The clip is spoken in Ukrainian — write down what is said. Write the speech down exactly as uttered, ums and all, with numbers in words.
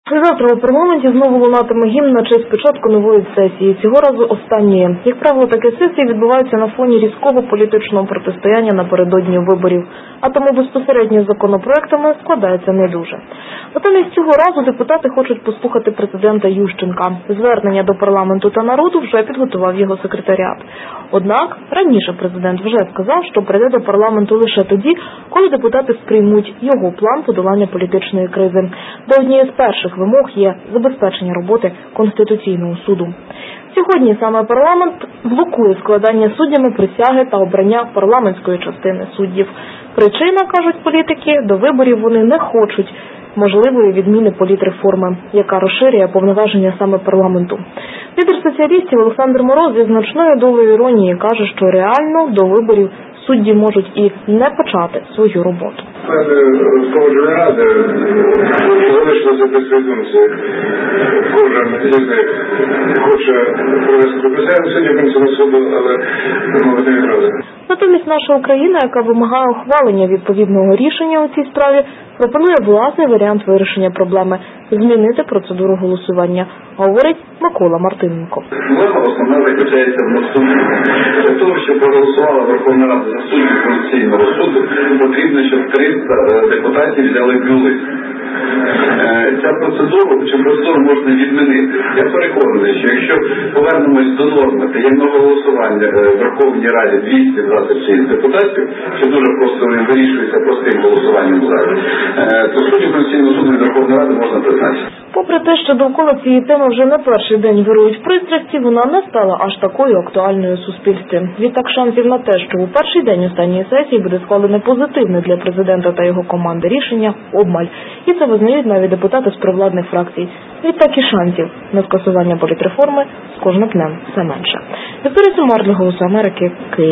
Завтра у парламенті знову лунатиме гімн на честь початку нової сесії. Цього разу останньої. Як правило, такі сесії відбуваються на фоні різкого політичного протистояння напередодні виборів. А тому безпосередньо з законопроектами складається не дуже. Натомість цього разу депутати хочуть послухати президента Ющенка. Звернення до парламенту та народу вже підготував його секретаріат. Однак раніше президент вже сказав, що прийде до парламенту лише тоді, коли депутати сприймуть його план подолання політичної кризи. До однієї з перших вимог є забезпечення роботи Конституційного суду. Сьогодні саме парламент блокує складання суддями присяги та обрання парламентської частини суддів. Причина, кажуть політики, до виборів вони не хочуть можливої відміни політреформи, яка розширює повноваження саме парламенту. Лідер соціалістів Олександр Мороз зі значною долею іронії каже, що реально до виборів судді можуть і не почати свою роботу. Погоджувальна рада залишилася без відомості. Кожен із них хоче провести присягу судді Конституційного суду, але не відразу. Натомість наша Україна, яка вимагає ухвалення відповідного рішення у цій справі, пропонує власний варіант вирішення проблеми – змінити процедуру голосування, говорить Микола Мартиненко. Проблема основна заключається в наступному. Для того, щоб проголосувала Верховна Рада за суддів Конституційного суду, потрібно, щоб триста депутатів взяли бюлетень. Ця процедуру чи процедуру можна відмінити. Я переконаний, що якщо повернемось до норми таємного голосування в Верховній Раді двісті двадцять шість депутатів, що дуже просто вирішується простим голосуванням в залі, то суддів Конституційного суду від Верховної Ради можна призначити. Попри те, що довкола цієї теми вже не перший день вирують пристрасті, вона не стала аж такою актуальною у суспільстві. Відтак шансів на те, що у перший день останньої сесії буде схвалене позитивне для президента та його команди рішення – обмаль. І це визнають навіть депутати з провладних фракцій. Відтак і шансів на скасування політреформи з кожним днем все менше. Вікторія Сумар для «Голосу Америки», Київ.